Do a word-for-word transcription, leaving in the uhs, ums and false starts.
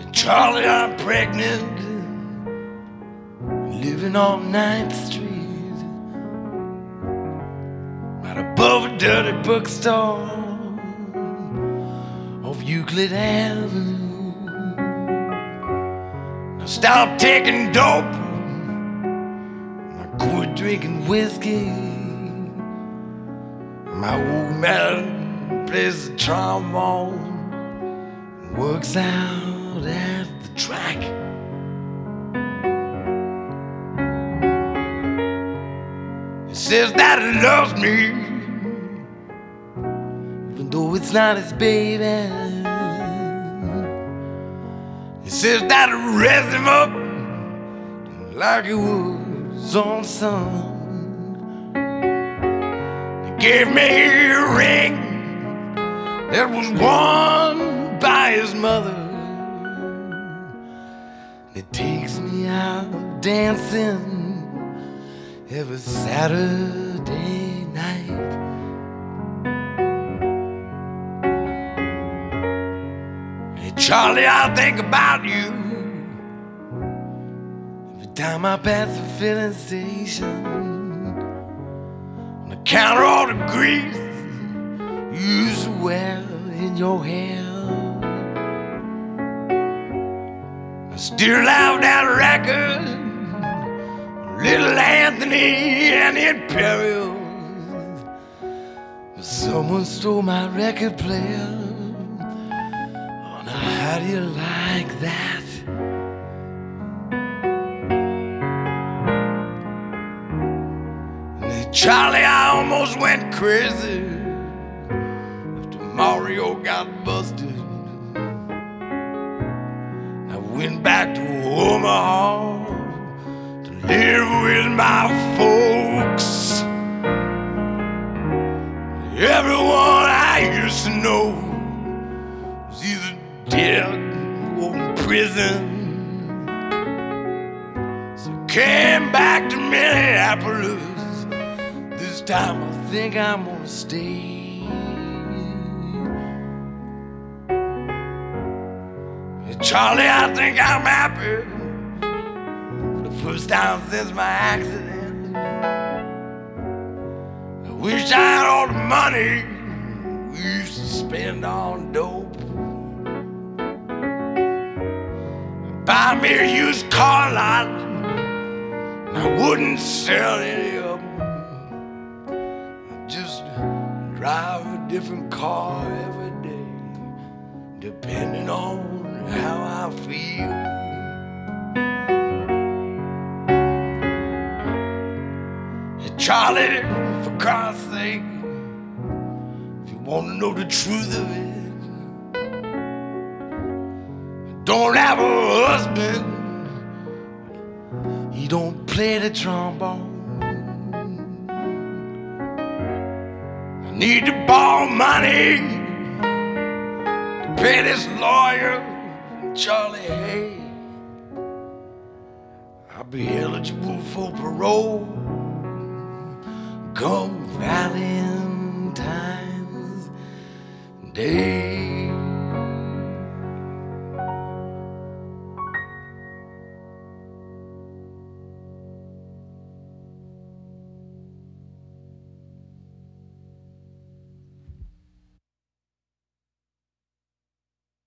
Charlie, I'm pregnant, living on ninth Street, right above a dirty bookstore off Euclid Avenue. Now stop taking dope, I quit drinking whiskey. My old man plays the trombone and works out at the track. He says that he loves me, even though it's not his baby. He says that he raised him up like he was his own son. He gave me a ring that was worn by his mother. It takes me out dancing every Saturday night. Hey Charlie, I think about you every time I pass the filling station. On the counter, all the grease you used to wear in your hair. I still have that record, Little Anthony and the Imperials. But someone stole my record player. Oh, now how do you like that? And then, Charlie, I almost went crazy after Mario got busted. I went back to Omaha to live with my folks. Everyone I used to know was either dead or in prison. So I came back to Minneapolis. This time I think I'm gonna stay. Charlie, I think I'm happy for the first time since my accident. I wish I had all the money we used to spend on dope. Buy me a used car lot, and I wouldn't sell any of them. I'd just drive a different car every day, depending on how I feel. Hey Charlie, for Christ's sake, if you want to know the truth of it, I don't have a husband, he don't play the trombone. I need to borrow money to pay this lawyer, Charlie, hey, I'll be eligible for parole come Valentine's Day.